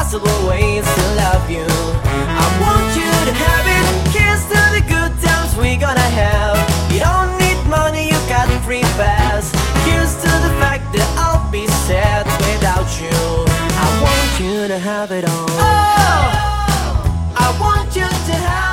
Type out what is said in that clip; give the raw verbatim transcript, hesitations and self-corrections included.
possible ways to love you. I want you to have it. Here's to the good times we gonna have. You don't need money, you got free pass. Here's to the fact that I'll be sad without you. I want you to have it all. Oh, I want you to have